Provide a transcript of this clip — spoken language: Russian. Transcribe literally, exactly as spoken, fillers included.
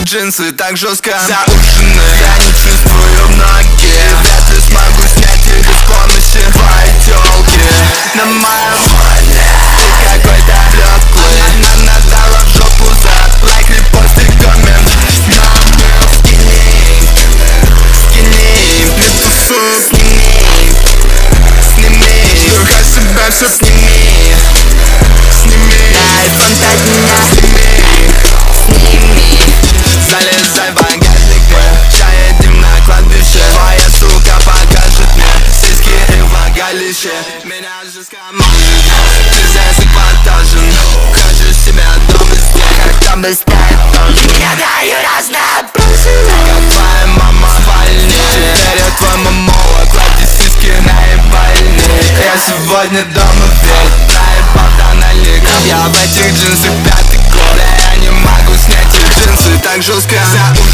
джинсы так жестко заушены. Я не чувствую ноги, вряд ли смогу снять их без помощи твоей тёлки. На моем фоне ты какой-то блеклый. Она надала в жопу за лайк, репостик, коммент. Но скини, скини, не тусу, сними, сними, штурха себя все сними, сними, на айфон пять меня сними, сними. Залезай в багажник, мы ща едем на кладбище. Твоя сука покажет мне сиськи и влагалище. Меня же скоморит, ты здесь эпатажен. Хочешь себя дома здесь, как там быстрее должен. Я даю разнобросы, как твоя мама в спальне. Теперь я твой мамола, клади сиськи на ебальник. Я сегодня дома ведь проебал тональник. Я в этих джинсах пятый год, я не могу снять их джинсы так жестко.